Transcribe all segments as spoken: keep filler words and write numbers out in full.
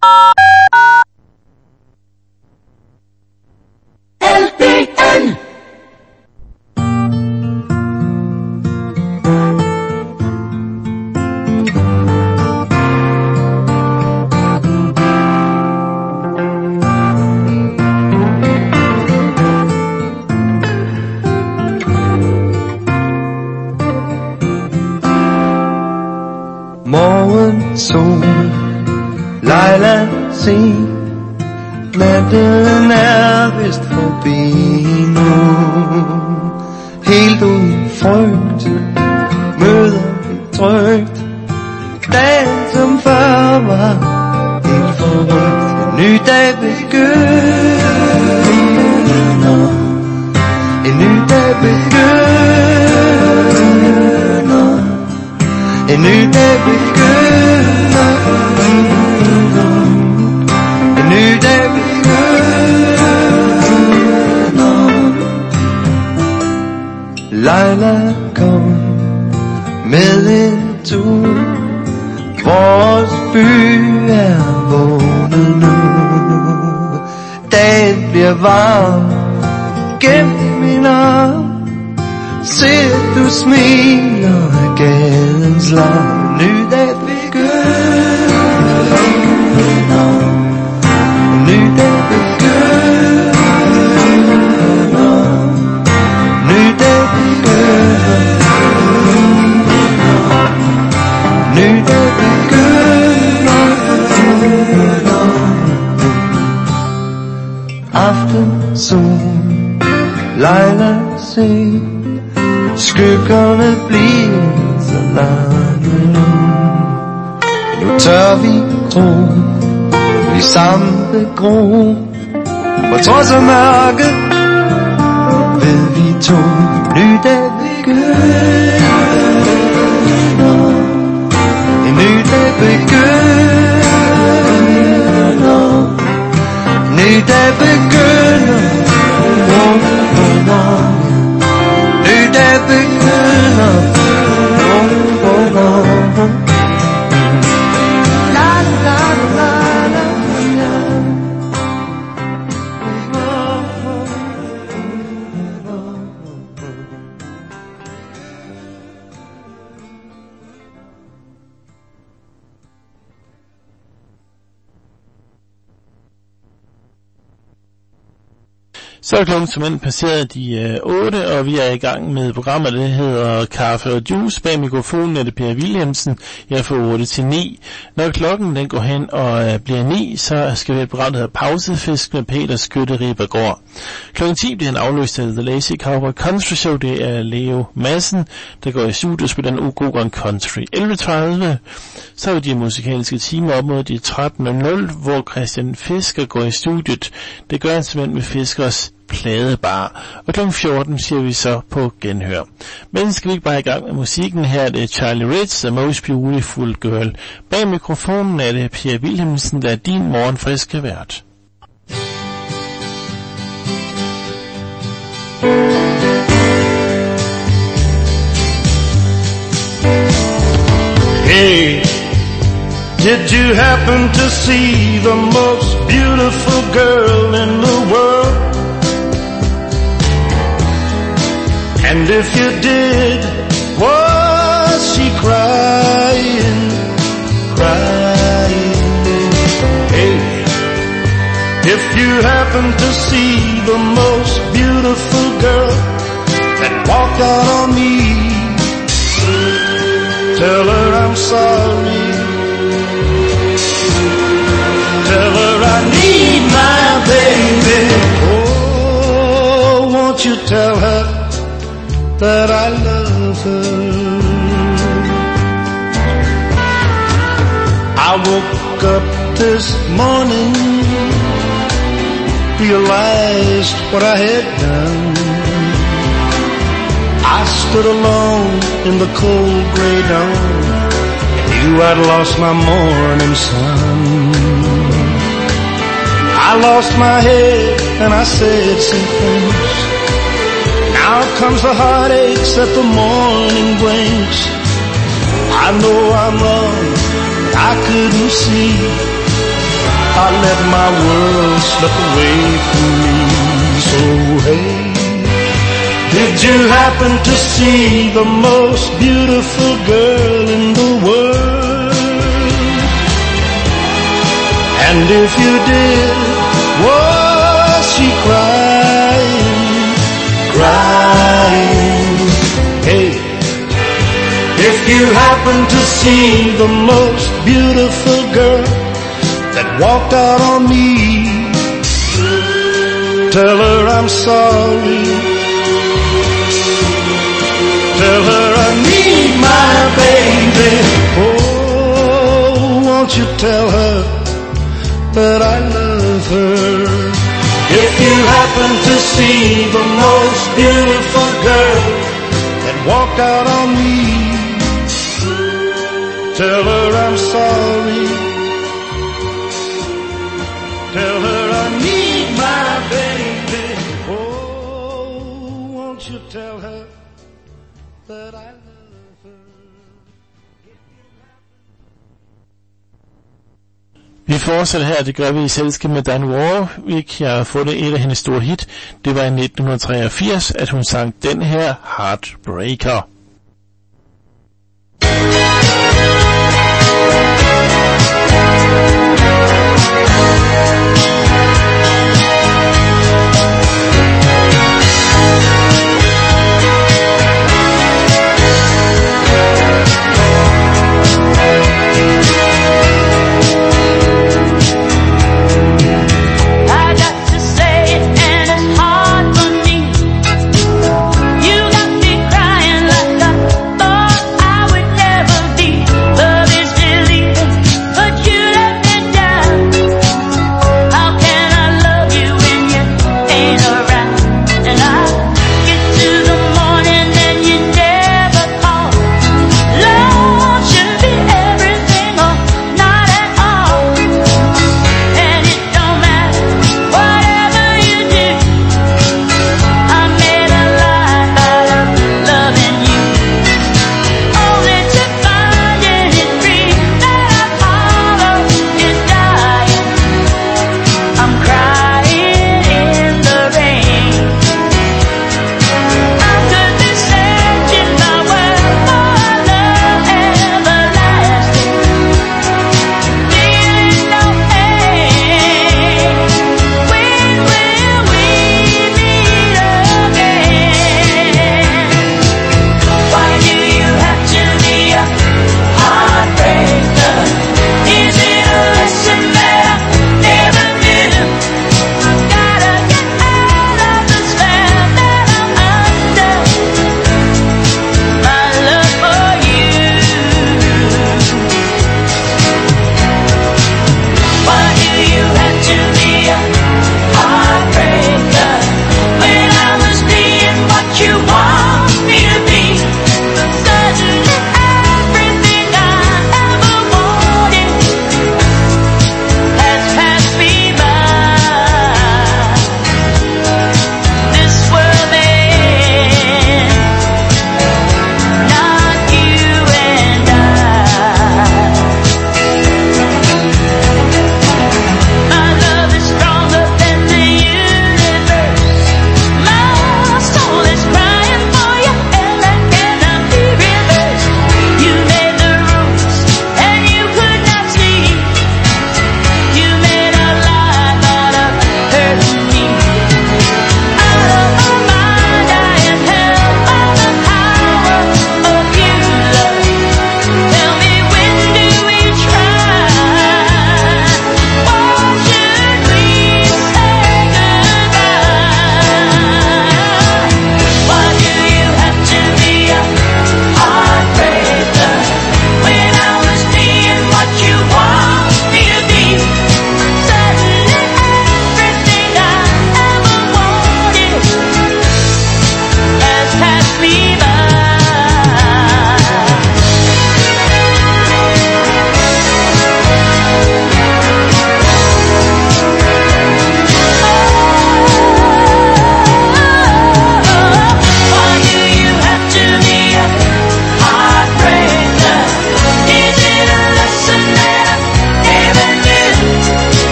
L B N Morgensol, Leila, se, natten er vist forbi nu. Helt uden frygt, møder vi trygt, dagen som før var helt forrygt. En ny dag begynder, en ny dag begynder, en ny dag begynder, en ny dag begynder. Leila kom med en tur, vores by er vågnet nu. Dagen bliver varm gennem min arm, se du smiler af gadens larm. Ny dag begynder, ny dag begynder, ny dag begynder, ny dag begynder. Aftensol, Leila, se, skyggerne bliver så lange nu. Nu tør vi gro, vi samle gro, på trods af mørke ved vi to. Ny dag begynder, en ny dag begynder, ny dag begynder, oh, oh, oh. Ny dag begynder, oh, oh, oh, oh. La la la la la. Så er klokken som end passeret de øh, otte, og vi er i gang med programmet, det hedder Kaffe og Juice. Bag mikrofonen er det Per Williamsen. Jeg får otte til ni. Når klokken den går hen og øh, bliver ni, så skal vi have et program, der hedder Pausefisk med Peter Skytte Ribergaard. Klokken ti bliver en afløst af The Lazy Cowboy Country Show. Det er Leo Madsen, der går i studio og spiller en god gang country. elleve tredive, så er de musikalske timer op mod de tretten nul nul, hvor Christian Fisker går i studiet. Det gør han simpelthen med Fiskers pladebar. Og klokken fjorten siger vi så på genhør. Men skal vi ikke bare i gang med musikken? Her er det Charlie Ritz, The Most Beautiful Girl. Bag mikrofonen er det Per Wilhelmsen, der er din morgenfriske vært. Hey, did you happen to see the most beautiful girl in the world? And if you did, was she crying, crying? Hey, if you happen to see the most beautiful girl that walked out on me, tell her I'm sorry. Tell her I need my baby. Oh, won't you tell her that I love her? I woke up this morning, realized what I had done. I stood alone in the cold gray dawn, and knew I'd lost my morning sun. I lost my head and I said some things. Now comes the heartaches that the morning brings. I know I'm wrong, but I couldn't see I let my world slip away from me. So hey, did you happen to see the most beautiful girl in the world? And if you did, was she crying, crying? Hey, if you happen to see the most beautiful girl that walked out on me, tell her I'm sorry. Tell her I need my baby. Oh, won't you tell her that I love her? If you happen to see the most beautiful girl that walked out on me, tell her I'm sorry. Tell her I need my baby. Oh, won't you tell her that I love her? Vi fortsætter her, det gør vi i selskab med Diane Warwick. Jeg har fundet et af hendes store hit. Det var i nitten treogfirs, at hun sang den her Heartbreaker. You got me crying like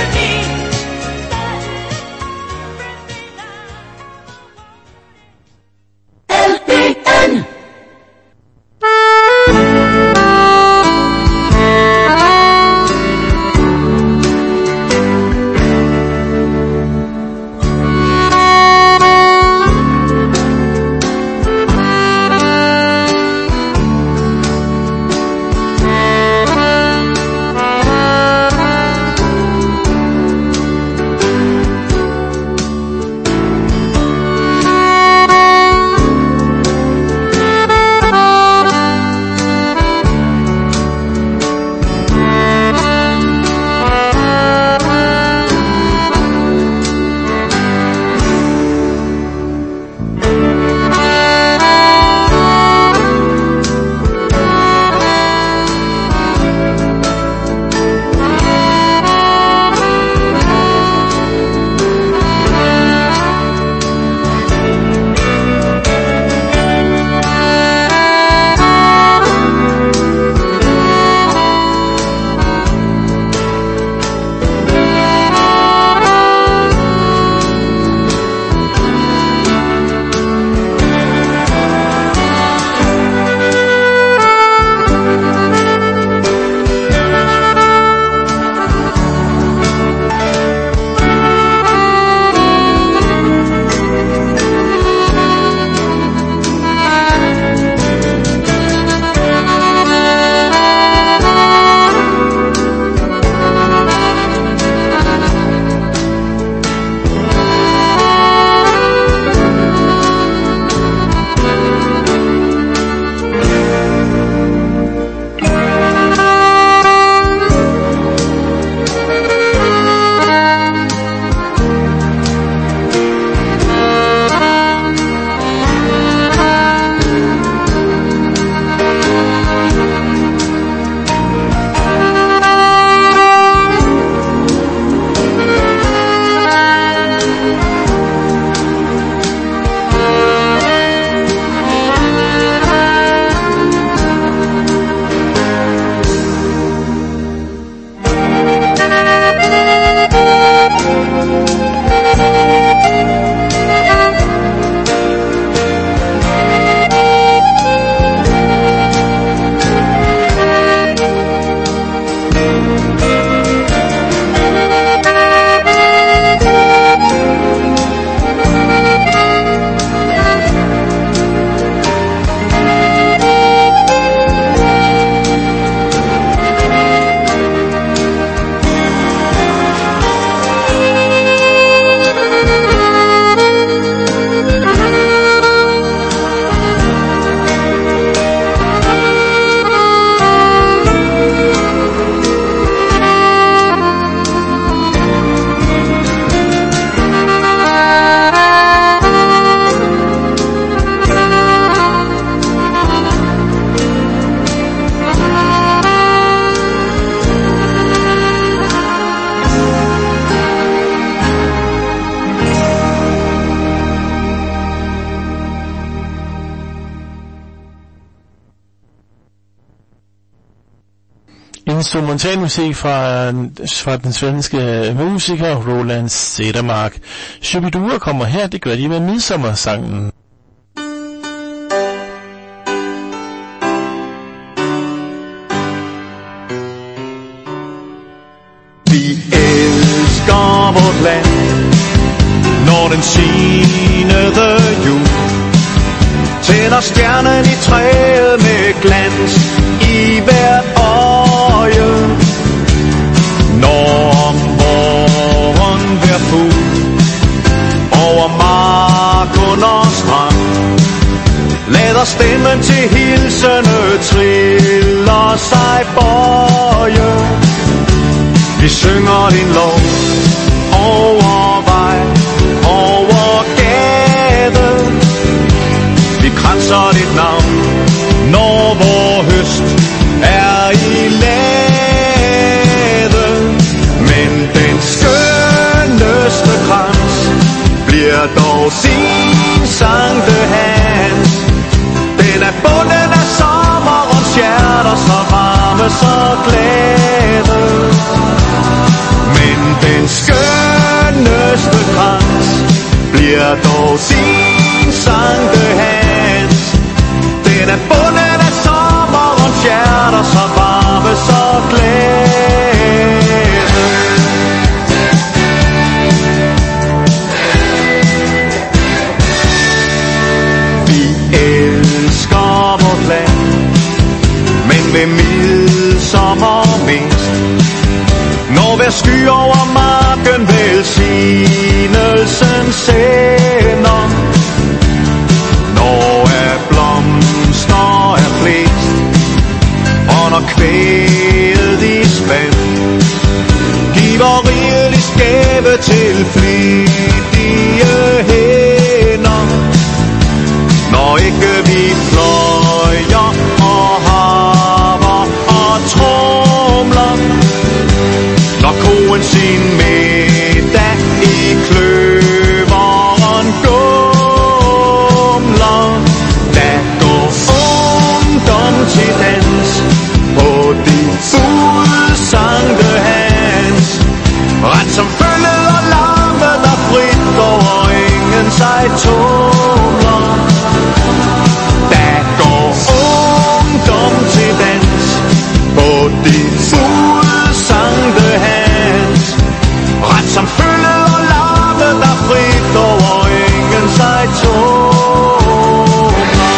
Instrumentalmusik fra, fra den svenske musiker Roland Cedermark. Shubidua kommer her, det gør de med midsommersangen. Vi elsker vort land, når den sinede jul tænder stjernen i træet med glans i hvert øje. Når om morgen hver fugl over mark under strand lader stemmen til hilsene triller sig bøje. Vi synger din lov over vej, over gade. Vi kranser dit navn, når vor høst er i lade. Men den skønneste krans bliver dog din Sankte Hans. Den er bundet af sommerens hjerter, så varme, så glade. Men den bliver dog sin Sankt Hans. Den er bundet af sommerens hjerter, så varme, så glæde. Vi elsker vort land, men ved midsommer mest, når hver sky over marken velsignelsen sender. Når er blomster er flest, og når kvæget i spand giver rigeligt skæve til flittige hænder. Når ikke vi fløjer og harper og tromler, når koen sin middag i kløveren gumler, der går ungdom til dans på de fulde Sankt Hans. Ret som følget og larmet der frit over ingen sig tumler. Der går ungdom til dans på de fulde Sankt Hans. Ret som følget og larmet der frit over ingen sig tumler.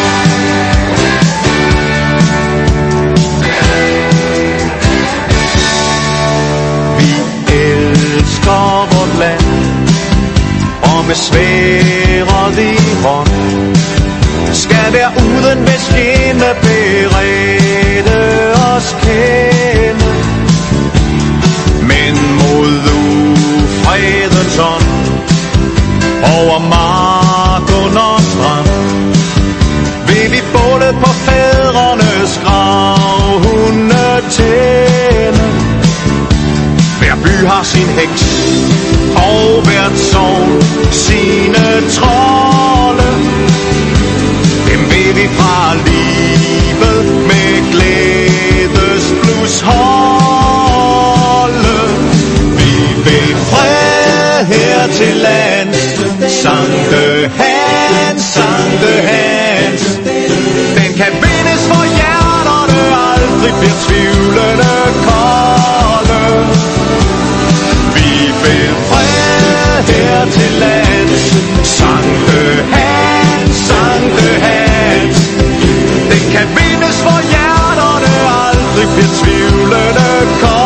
Vi elsker vort land, og med sværet i hånd skal være uden med skinne berede os kende. Men mod ufredens ånd over mark under strand vil vi både på fædrenes gravhunde tænde. Hver by har sin heks, og hvert sogn sine trolde. Dem vil vi fra livet med glædesblus holde. Vi vil fred her til lands, Sankt Hans, Sankt Hans. Den kan vindes, for hjerterne aldrig bliver tvivlende kolde. Vi vil fred her til lands, Sankt Hans, Sankt Hans. Den kan vindes, for hjerterne aldrig bliver tvivlende kolde.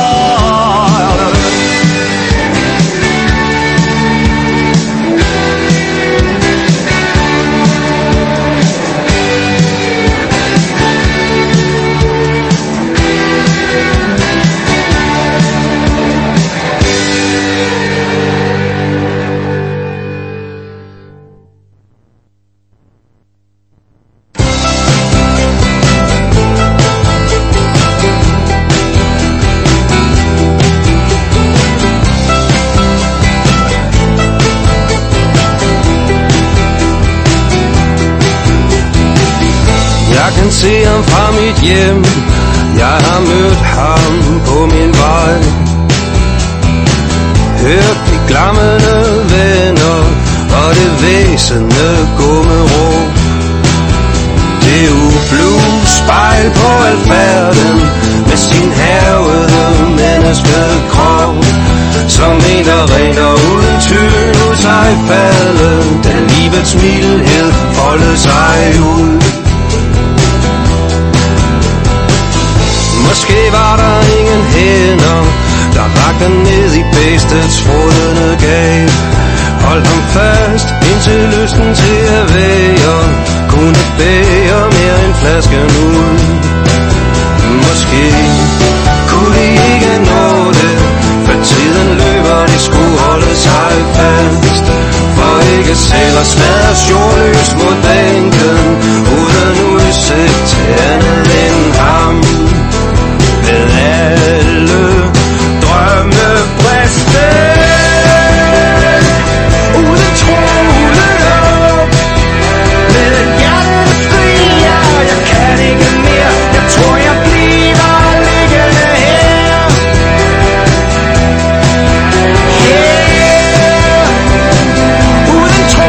Jeg kan se ham fra mit hjem, jeg har mødt ham på min vej. Hørt de glammende venner og det væsende gå med ro. Det ublu spejl på alfærden med sin havede menneskekrop, som en der ringer uden tvivl ud sig falde, da livets mildhed folder sig ud. Måske var der ingen hænder, der rakte ned i bæstets frodende gab. Hold ham fast, indtil lysten til at være kunne bære mere end flasken ud. Måske kunne de ikke nå det, for tiden løber, de skulle holde sig fast. For ikke selv at smadre jordløs mod bænken, uden udsigt til andet end ham. Med alle drømme briste, uden trole op, med et hjerte der skriger, jeg kan ikke mere, jeg tror jeg bliver liggende her. Her, uden trole.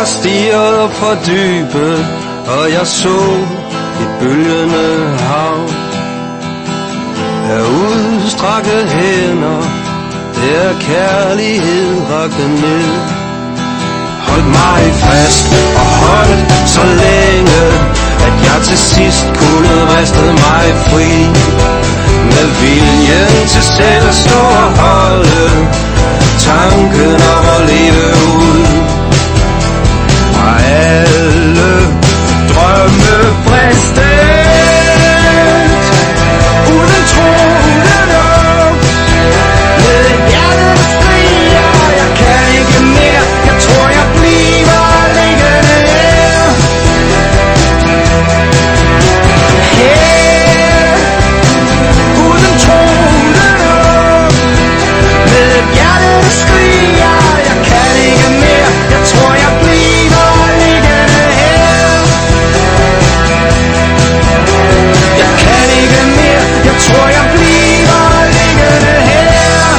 Jeg stirrede op fra dybet, og jeg så et bølgende hav. Af udstrakte hænder, der kærlighed rakte ned. Holdt mig fast og holdt så længe, at jeg til sidst kunne vriste mig fri. Med viljen til selv at stå og holde tanken om at leve ud. Og alle drømme bristet uden troende op. Med et hjerte der skriger, jeg kan ikke mere. Jeg tror jeg bliver liggende her. Her uden troende op. Med et hjerte der skriger, jeg kan ikke mere. Jeg tror jeg bliver liggende her. Jeg kan ikke mere. Jeg tror jeg bliver liggende her.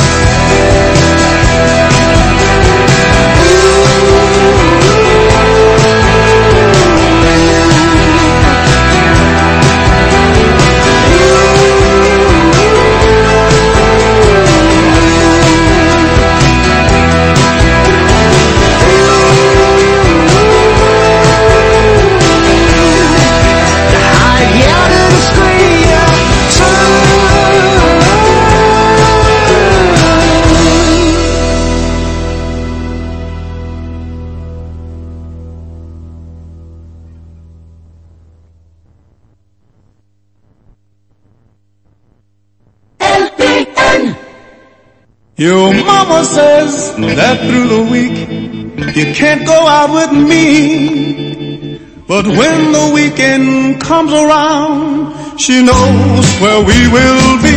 Your mama says that through the week you can't go out with me, but when the weekend comes around, she knows where we will be.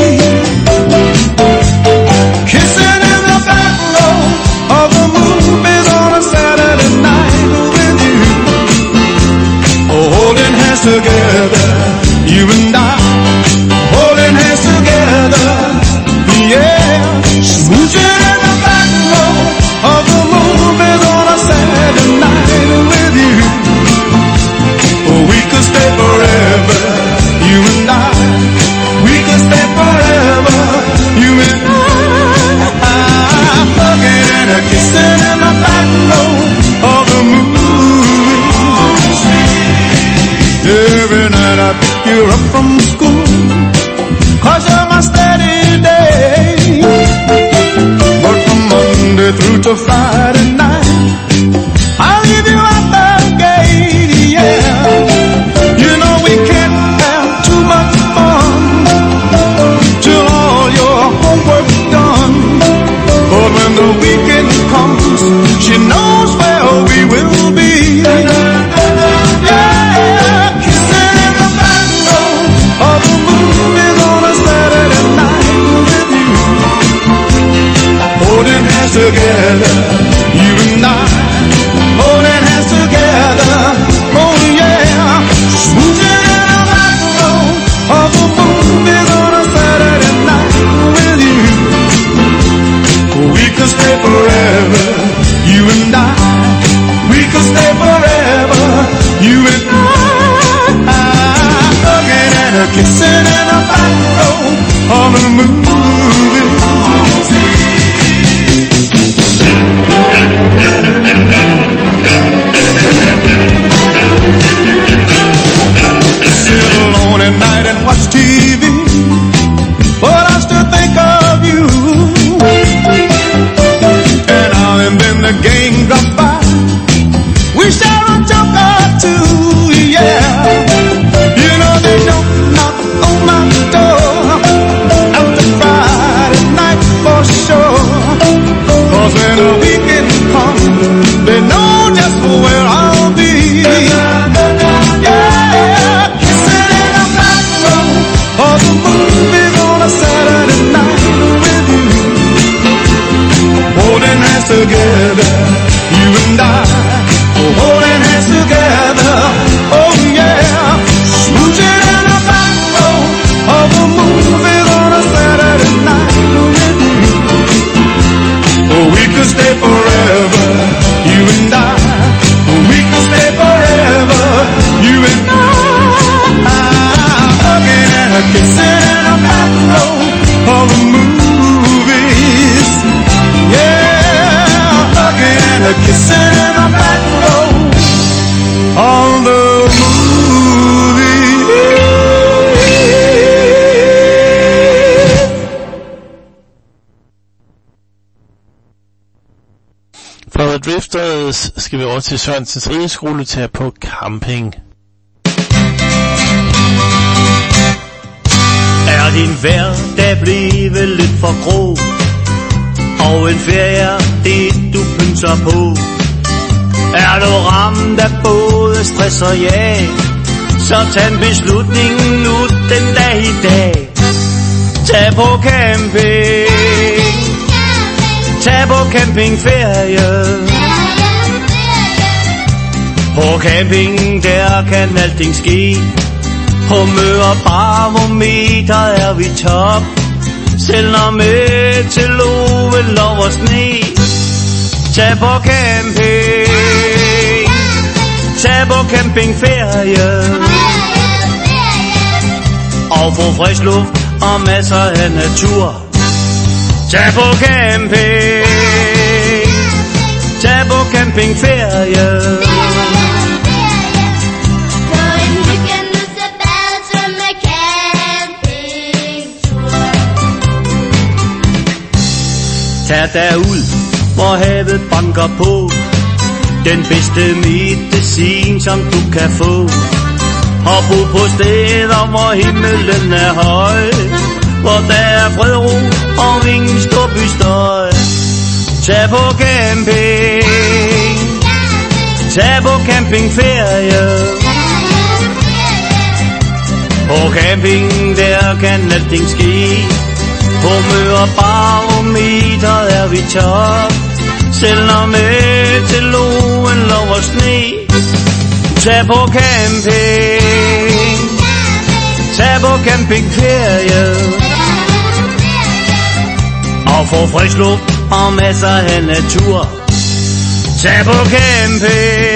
Kissing in the back row of the movies on a Saturday night with you, oh, holding hands together, you and I, holding hands together, yeah. Smooching in the back row of the movies on a Saturday night with you. Oh, we could stay forever, you and I. We could stay forever, you and I. Hugging and a kissing in the back row of the movies. Every night I pick you up from school, 'cause you're my steady day. Monday through to Friday night, I'll leave you at the gate, yeah. You know we can't have too much fun till all your homework's done. But when the weekend comes, she knows where we will be. Yeah, kissing in the back row of the movies on a Saturday night with you. Holding hands together, you and I, holding hands together, oh yeah. Smooching in the back row of the movies on a Saturday night with you. We could stay forever, you and I. We could stay forever, you and I. Hugging and a kissing in the back row of the movies. Sit alone at night and watch T V, but I still think of you. And now and then the gang drop by, we share a joke or two, yeah. You know they don't knock on my door after Friday night for sure. 'Cause when the weekend comes, they know just where I'll be. Yeah, kissing in the back row of the movies on a Saturday night with you. Holding hands together, you and I. Holding hands together, oh yeah. Smooching in the back row of the movies on a Saturday night with you. Oh, we could stay forever, you and I. Og The Drifters skal vi over til Sørensens Rideskole til på camping. Er din hverdag blevet lidt for grå, og en ferie det du pynser på? Er du ramt af både stress og jag, så tag en beslutning nu den dag i dag. Tag på camping, tag på campingferie. På camping der kan alting ske. Humør og barometer er vi top. Selv når med til love, lov og sne. Tag på camping, tag på campingferie. Og få frisk luft og masser af natur. Tag på camping, tag på campingferie. Tag derud, hvor havet banker på. Den bedste medicin, som du kan få. Og bo på steder, hvor himmelen er høj. Hvor der er fred, ro og ingen storbystøj. Tag på camping, tag på campingferie. På camping, der kan alting ske. Humør og barometer er vi top. Selv når med til loven, lov og sne. Tag på camping, tag på campingferie. Og få frisk luft og masser af natur. Tag på camping,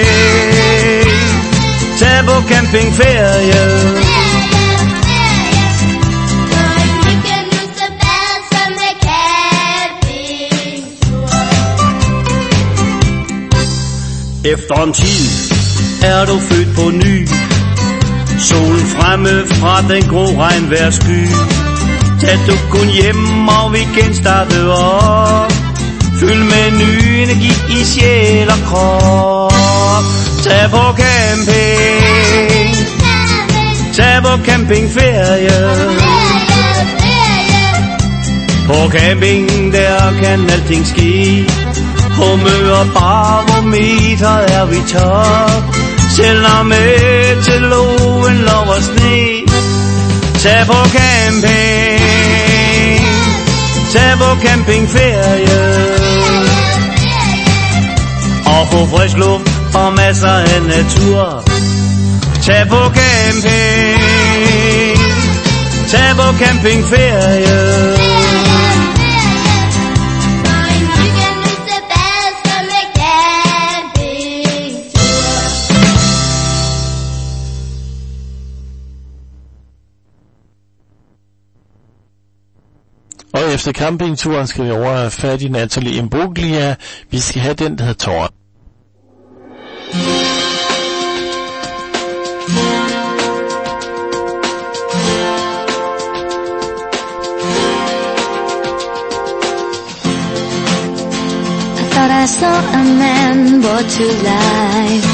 tag på campingferie. Efter en tid er du født på ny. Solen fremme fra den grå regnvejrsky. Tag du kun hjem og vi genstarte op. Fyld med ny energi i sjæl og krop. Tag på camping, tag på campingferie. På camping der kan alting ske. Humør og barometer er vi top. Selv når med til loven, lov og sne. Tag på camping, tag på campingferie. Og få frisk luft og masser af natur. Tag på camping, tag på campingferie. Og efter campingturen skal vi over have fat i Natalie Imbruglia. Vi skal have den, der hedder Tårn. I thought I saw a man brought to life.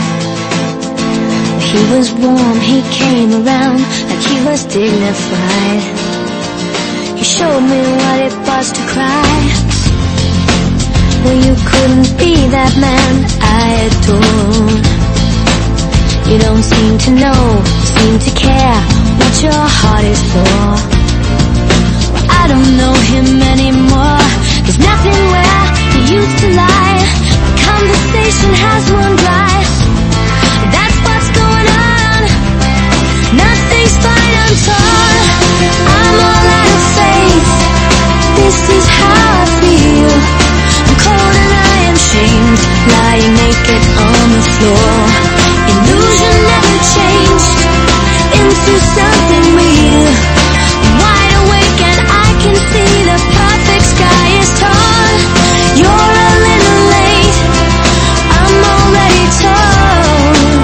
He was warm, he came around like he was dignified. He showed me what it was to cry. Well, you couldn't be that man I adored. You don't seem to know, seem to care what your heart is for. Well, I don't know him anymore. There's nothing where he used to lie. The conversation has run dry. That's what's going on. Nothing's fine, I'm torn. I'm all out of faith. This is how I feel. I'm cold and I am shamed, lying naked on the floor. Illusion never changed into something real. I'm wide awake and I can see the perfect sky is torn. You're a little late, I'm already torn.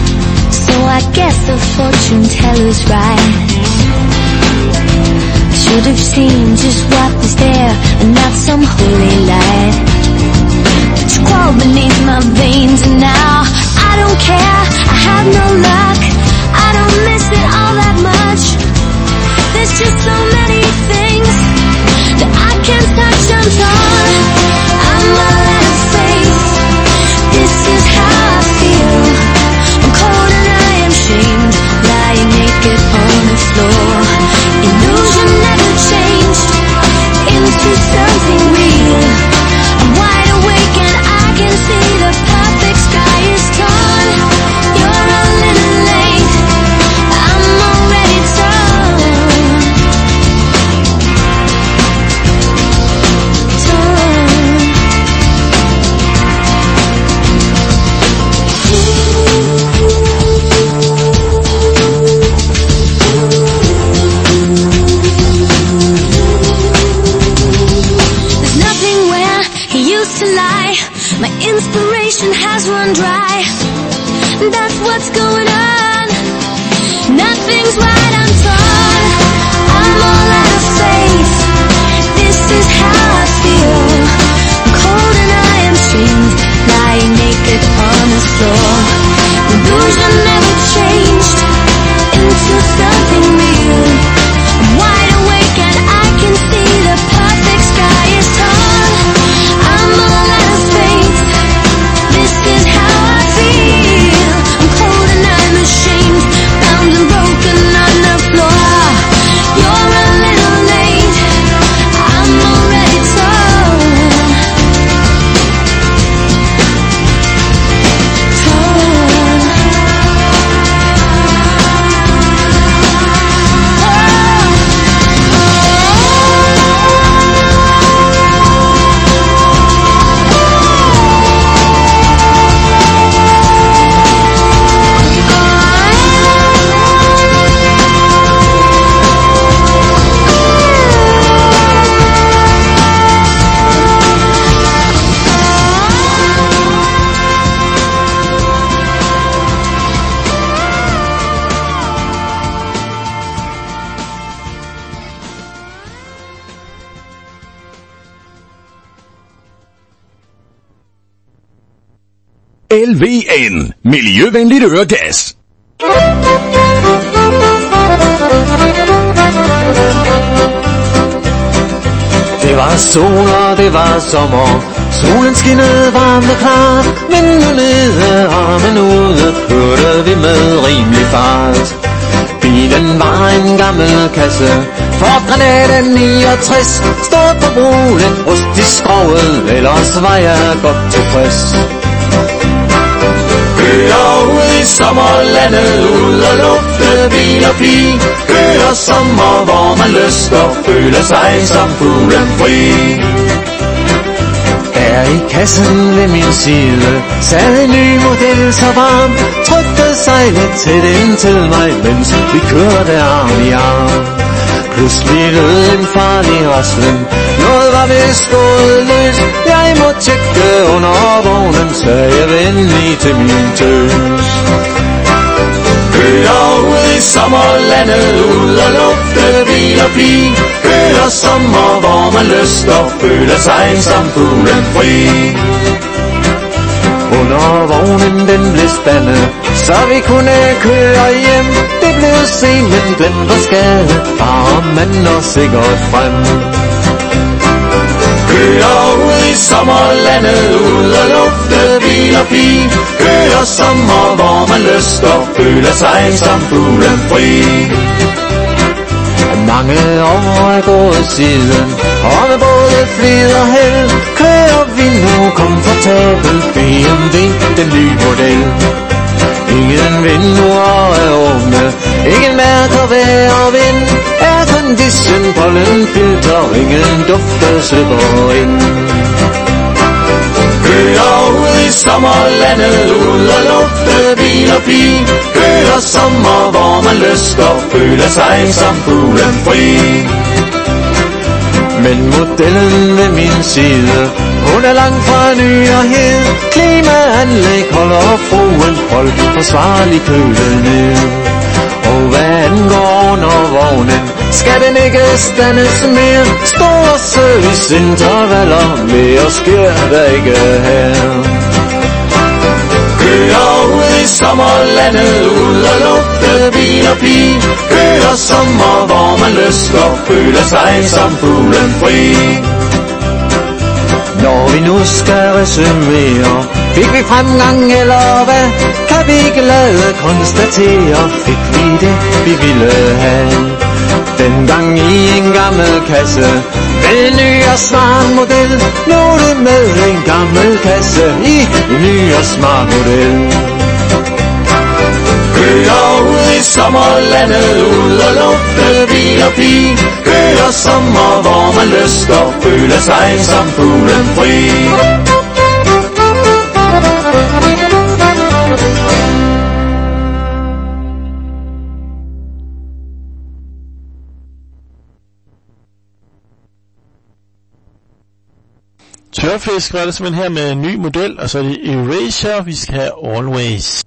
So I guess the fortune teller's right. should have seen just what was there and not some holy light. But you crawled beneath my veins and now I don't care, I have no luck, I don't miss it all that much. There's just so many things that I can't touch, I'm torn, I'm all out of faith. This is how I feel, I'm cold and I am shamed, lying naked on the floor. Illusion never changed into something real. I'm wide awake and I can see the perfect sky is torn. You're a little late, I'm already torn. There's nothing where he used to lie. My inspiration has run dry. That's what's going on. Nothing's right, I'm torn. I'm all out of faith. This is how I feel. I'm cold and I am shamed, lying naked on the floor. Illusion never changed into something real. I'm wide awake and I can see the perfect sky is torn. I'm all out of faith. This is how I feel. I'm cold and I'm ashamed, bound and broken on the floor. You're a little late, I'm already torn. Torn. L V N. Miljøvenligt øregas. Det var sol og det var sommer, solen skinnede varmt og klart, men nu nede armen ude kørte vi med rimelig fart. Bilen var en gammel kasse, Ford Granada niogtres, stod på broen, rust i skroget, ellers var jeg godt tilfreds. Kører ud i sommerlandet, ud og lufte bil og pige. Kører sommer, hvor man lyster, føler sig som fuglen fri. Der i kassen ved min side sad en ny model så varm, trykte sig lidt tæt ind til mig, mens vi kørte arm i arm. Pludselig lød en farlig raslen, noget var vist gået løs. Jeg må tjekke under vognen, sagde jeg venlig til min tøs. Kører ud i sommerlandet, ud og lufte bil og pige. Kører sommer, hvor man lyster, føler sig som fuglen fri. Under vognen den blev spændet, så vi kunne køre hjem. Det blev sent, men den var skadet, bare mand og sikkert frem. Kører ud i sommerlandet, ud og lufte bil og pige. Kører sommer, hvor man lyster, føler sig som fuglen fri. Mange år er gået siden, og med både flid og held kører vi nu komfortabelt B M W, den nye model. Ingen vinduer er åbne, ingen mærker vejr og vind. Aircondition, pollenfilter, ingen dufter slipper ind. Kører ud i sommerlandet, ud og lufte bil og pige. Kører sommer, hvor man lyster, føler sig som fuglen fri. Men modellen ved min side, hun er langt fra ny og hed. Klimaanlæg holder fruen hold forsvarlig køle ned. Og hvad angår under vognen, skal den ikke standes mere. Store serviceintervaller, mere sker der ikke her. Kører ud i sommerlandet, ud og lugte bil og pige. Kører sommer, hvor man lyster, føler sig som fuglen fri. Når vi nu skal resumere, fik vi fremgang eller hvad? Kan vi glade konstatere, fik vi det vi ville have. Dengang i en gammel kasse, med en ny og smart model. Nu er det med en gammel kasse i en ny og smart model. Kører ud i sommerlandet, ud og lugte bil og pige. Kører sommer, hvor man lyster, føler sig som fuglen fri. Tørfisk var det simpelthen her med en ny model, og så er det Erasure, vi skal have Always.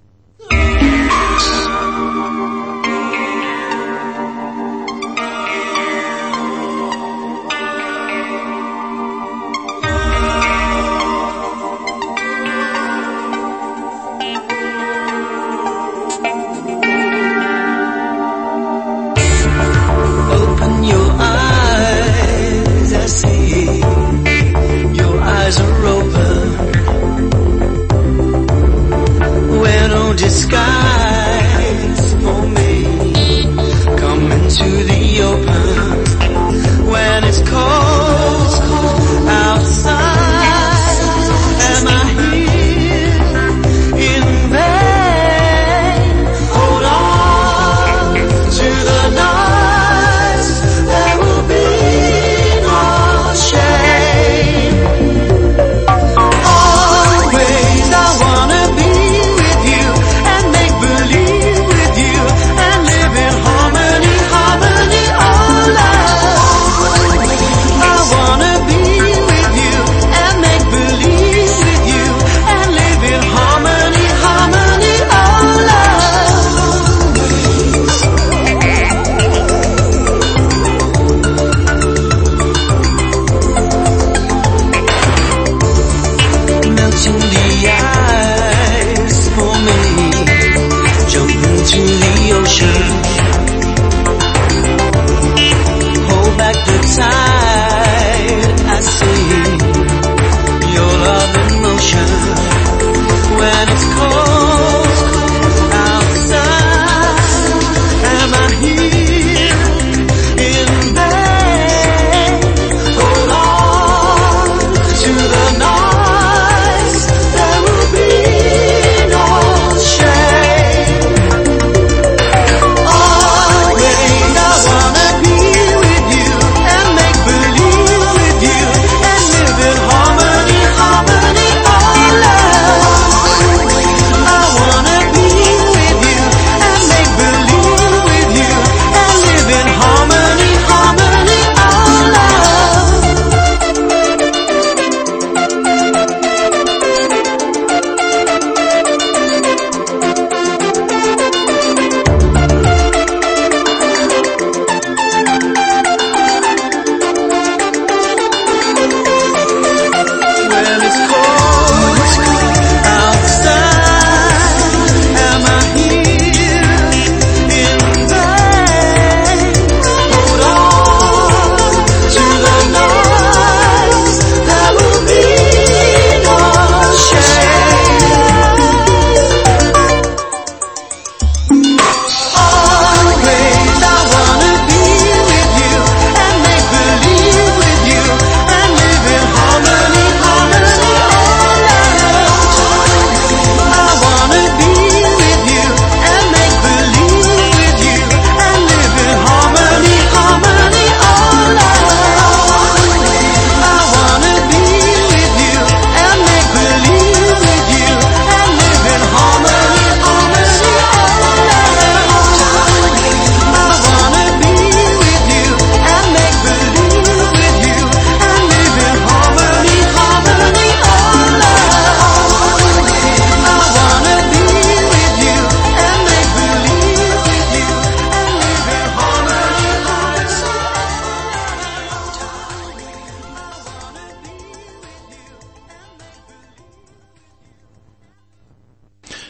When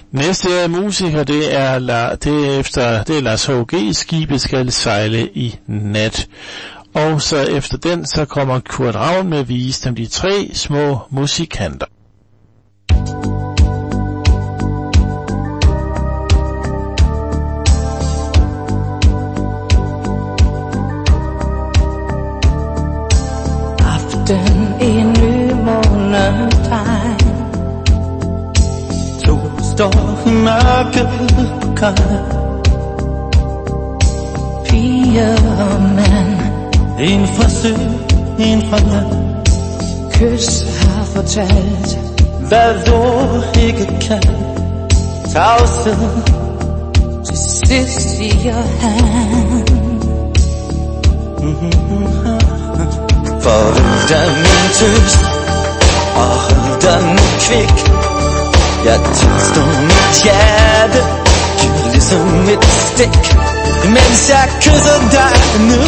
Næste musiker, det er, La, det er efter det er Lars H G. Skibet skal sejle i nat. Og så efter den, så kommer Kurt Ravn med vise dem de tre små musikanter. Aften i ny månetegn, to står i mørket på kaj. Piger og mand, en fra sø, en fra land. Kys har fortalt, hvad du ikke kan. Tavshed, til sidst siger han. Forvent dig min tøst, og hold dig nu kvik. Jeg tilstår mit hjerte, giver ligesom et stik. Mens jeg kysser dig nu,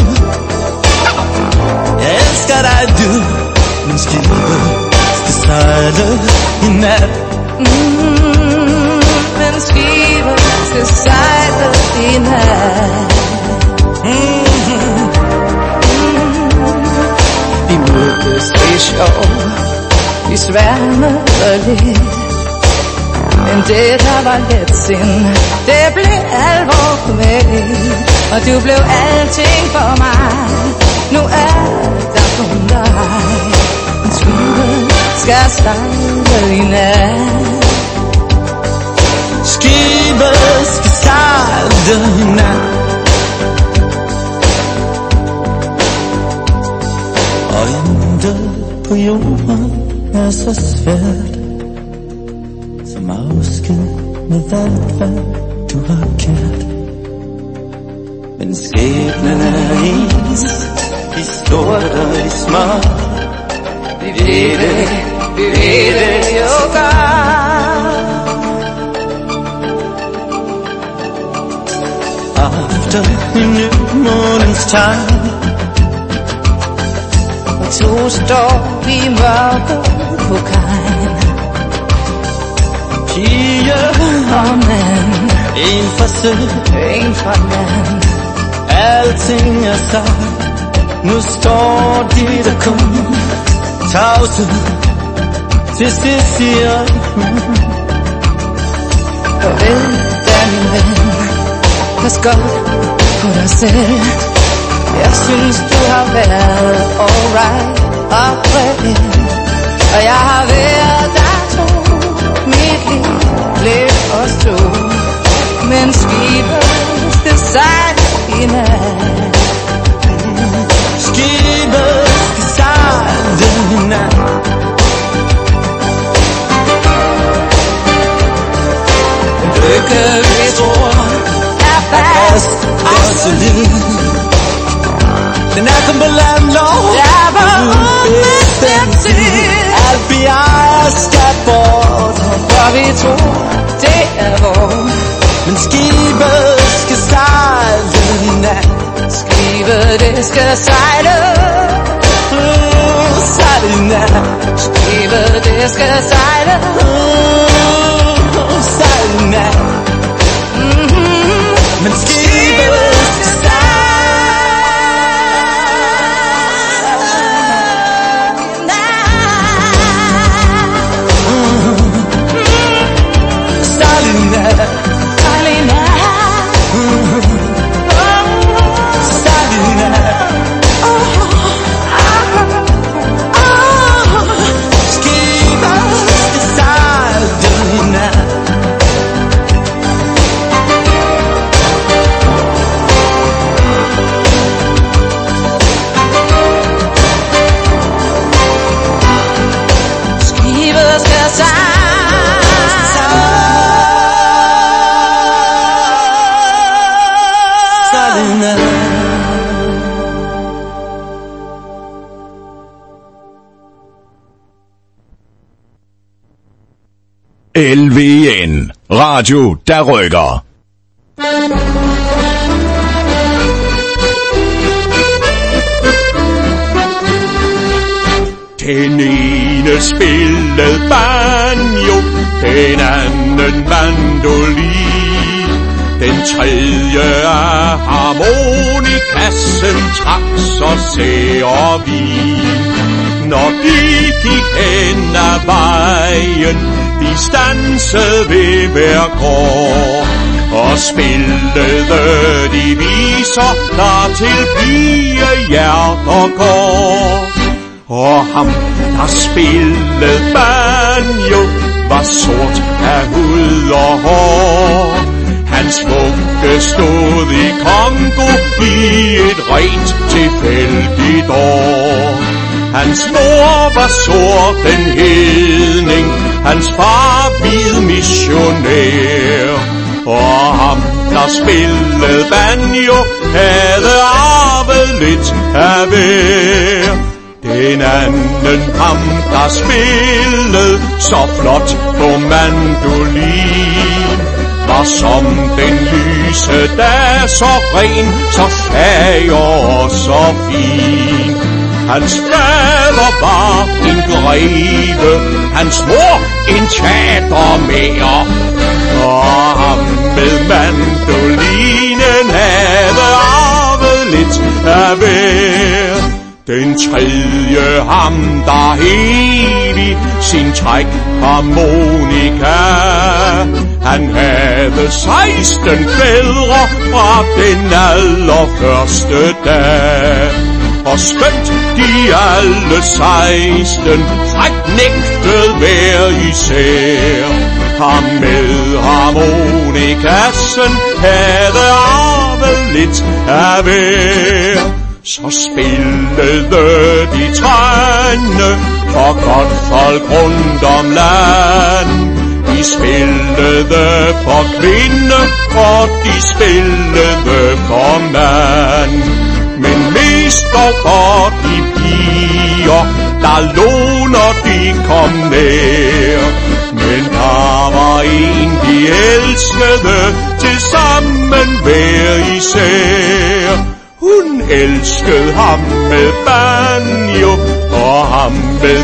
jeg elsker dig du. Min skibet skal sejle i nat. Mm, men skibet skal sejle i nat. Mm-hmm. Vi mødtes i sjov, vi sværmede lidt. Men det der var let sind, det blev alvor med. Og du blev alting for mig, nu er der kun dig. Men skibet skal sejle i nat. Skibet skal sejle i nat. Og intet på jorden er så svært som afsked med alt hvad du har kært. Men skæbnen er ens, i stort og i småt. Vi ved det, vi ved det jo godt. After en ny månens tegn, to står i mørket på kajen. Piger og mand, en fra sø, en fra land. Alting er sagt, nu står de der kun tavse. Til sidst siger farvel da min ven, pas godt på dig selv. Jeg synes du har været alright og fred. Og jeg har været der to, mit liv blev os to. Men skibet skal sejle i nat. Skibet skal sejle i nat. Lykke vi tror er fast og solid. Den er kun på land lov, der var ubestemt tid. Alt vi ejer skal bort, for vi tror det er vores. Men skibet skal sejle i nat. Skibet det skal sejle, uh, sejle i nat. Skibet det skal sejle, uh, sejle i nat. Mm-hmm. Men skibet skal sejle. L V N. Radio, der rykker. Den ene spillede banjo, den anden mandolin. Den tredje af harmonikassen trak så sær vin. Når de gik hen ad vejen, de stansede ved hver gård, og spillede de viser, der til pigehjerter går. Og ham, der spillede banjo, var sort af hud og hår. Hans vugge stod i Kongo i et rent tilfældigt år. Hans mor var sort en hedning, hans far hvid missionær. Og ham, der spillede banjo, havde arvet lidt af hver. Den anden, ham, der spillede så flot på mandolin, var som den lyse dag, så ren, så fager og så fin. Hans fader var en greve, hans mor en teatermager, og ham med mandolinen havde arvet lidt af hver. Den tredje, ham der hev i sin træk harmonika, han havde seksten fædre fra den allerførste dag. Og skønt de alle seksten træk nægtede hver især, ham med harmonikassen havde arvet lidt af hver. Så spillede de trænne for godt folk rundt om land. De spillede for kvinde, og de spillede for mand. Men mest dog for de piger, der lå, når de kom nær. Men der var en, de elskede, til sammen hver især. Hun elskede ham med banjo, og ham med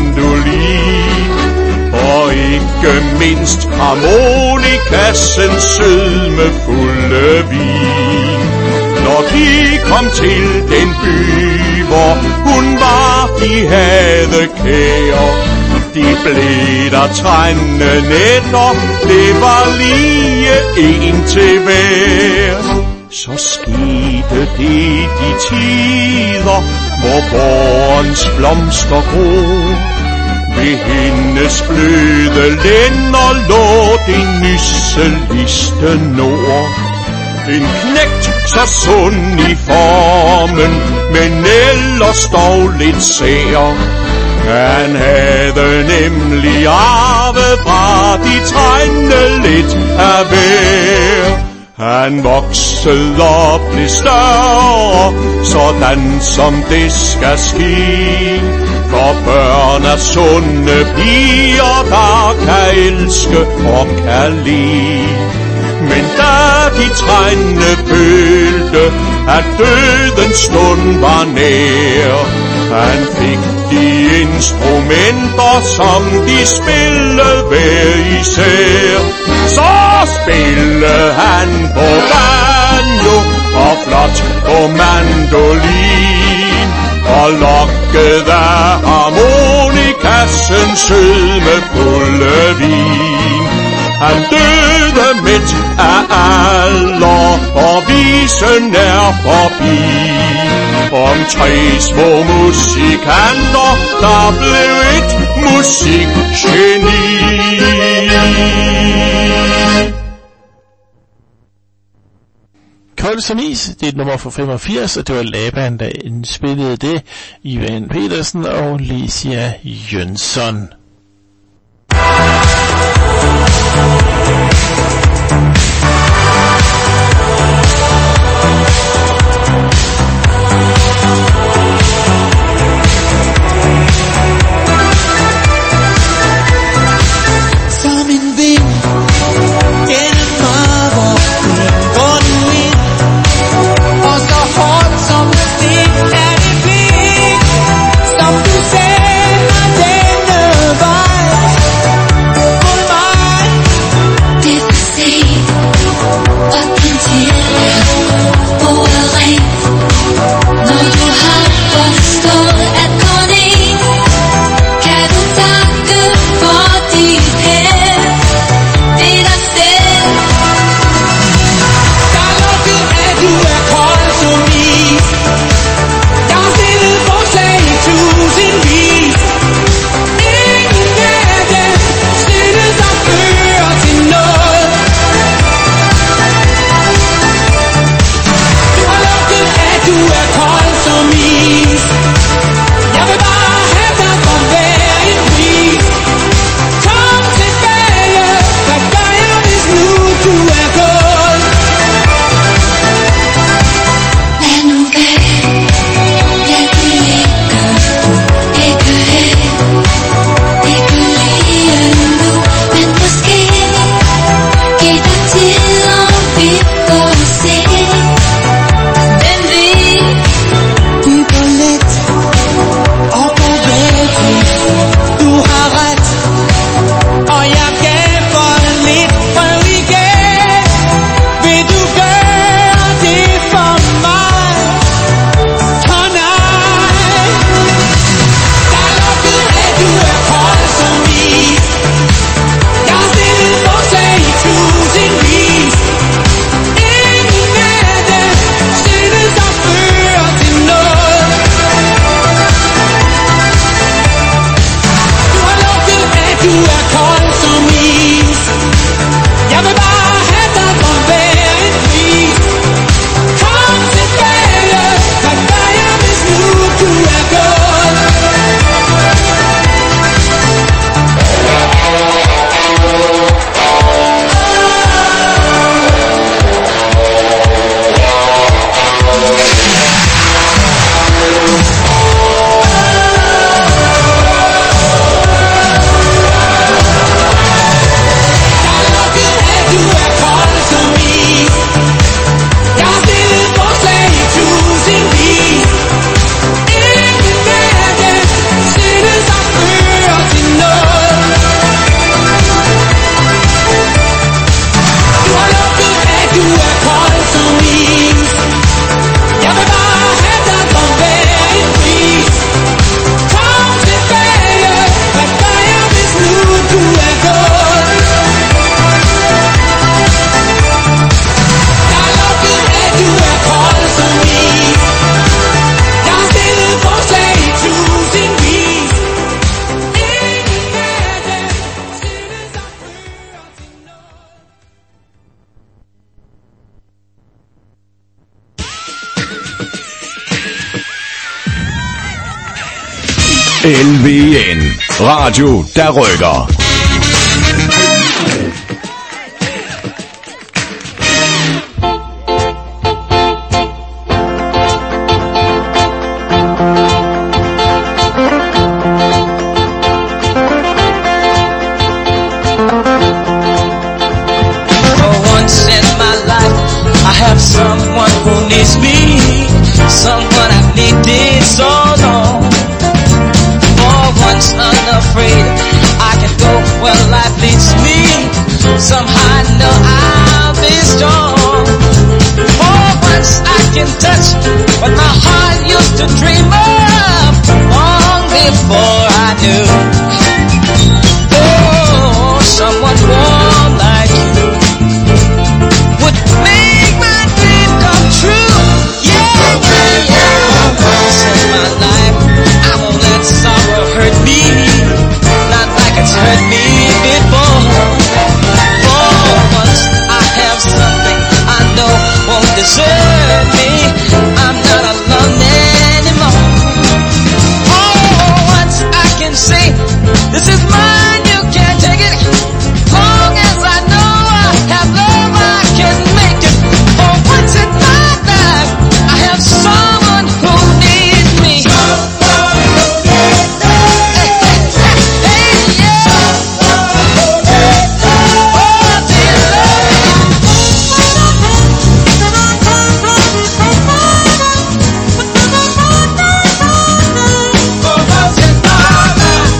mandolin, og ikke mindst harmonikassens sødmefulde vin. Når de kom til den by, hvor hun var, de havde kære, de blev der trænde nætter, det var lige en til hver. Så skete det de tider, hvor vårens blomster gror. Ved hendes bløde lænder lå det nysseliste nord. En knægt så sund i formen, men ellers dog lidt sær. Han havde nemlig arvet fra de trænde lidt af hver. Han voksede og blev større, sådan som det skal ske. For børn er sunde piger, der kan elske og kan lide. Men da de trænde følte, at dødens stund var nær, han fik de instrumenter, som de spillede hver især. Så spillede han på banjo og flot på mandolin, og lokkede af harmonikassens sødmefulde vin. Han døde midt af alder, og visen er forbi. Om tre små musikanter, der blev et musikgeni. Kold som is, det er et nummer fra femogfirs, og det var Laban, der indspillede det. Ivan Petersen og Licia Jønsson. Som du sender denne L V N. Radio, der rykker. Someone who needs me, someone I've needed so long. For once unafraid, I can go where life leads me. Somehow I know I'll be strong. For once I can touch what my heart used to dream of long before I knew. Oh, someone warm like you would make my true, yeah, yeah, yeah. Once in my life, I won't let sorrow hurt me, not like it's hurt me before. For once I have something I know won't desert me, I'm not alone anymore. Oh, once I can say, this is mine, you can't take it. Long as I know I have love, I can make it. For once in my I have someone who needs me. Someone who needs me. Hey, hey, yeah. Someone who needs me. Oh, dear Lord. For once in my life.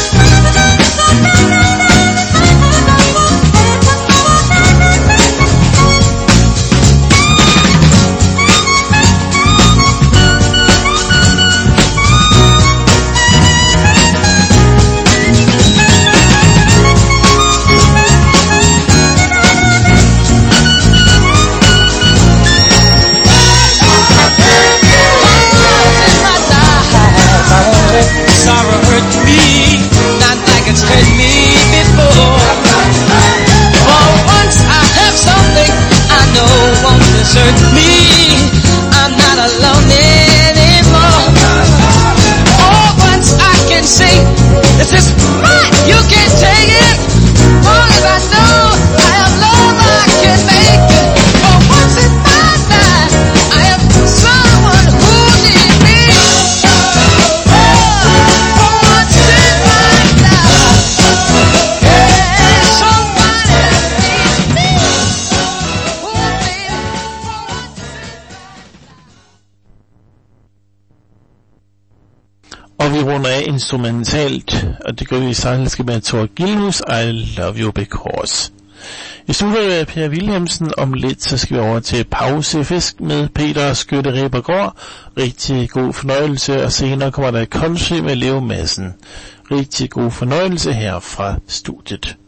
Sorrow hurt me, not like it's hurt me before. For once I have something I know won't desert me. I'm not alone anymore. For once I can say, this is mine, you can't take it. Long as I know I have love, I can make it. For once in my life, I have someone who needs me. Og vi runder af instrumentalt, og det gør vi i sejlske med Thor Gilhus, I Love You Because. I studiet af Per Wilhelmsen. Om lidt, så skal vi over til pausefisk med Peter Skytte Rebergaard. Rigtig god fornøjelse, og senere kommer der country med Leo Madsen. Rigtig god fornøjelse her fra studiet.